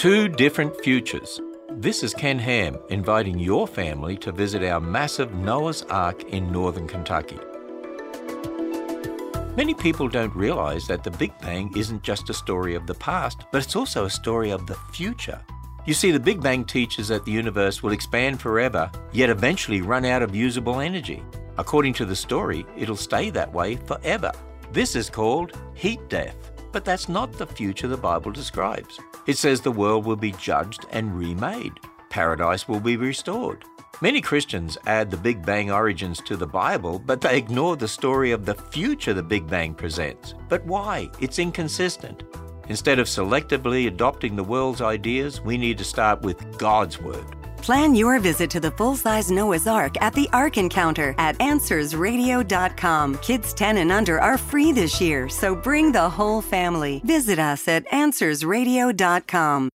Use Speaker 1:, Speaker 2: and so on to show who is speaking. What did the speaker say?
Speaker 1: Two different futures. This is Ken Ham inviting your family to visit our massive Noah's Ark in northern Kentucky. Many people don't realize that the Big Bang isn't just a story of the past, but it's also a story of the future. You see, the Big Bang teaches that the universe will expand forever, yet eventually run out of usable energy. According to the story, it'll stay that way forever. This is called heat death. But that's not the future the Bible describes. It says the world will be judged and remade. Paradise will be restored. Many Christians add the Big Bang origins to the Bible, but they ignore the story of the future the Big Bang presents. But why? It's inconsistent. Instead of selectively adopting the world's ideas, we need to start with God's Word.
Speaker 2: Plan your visit to the full-size Noah's Ark at the Ark Encounter at AnswersRadio.com. Kids 10 and under are free this year, so bring the whole family. Visit us at AnswersRadio.com.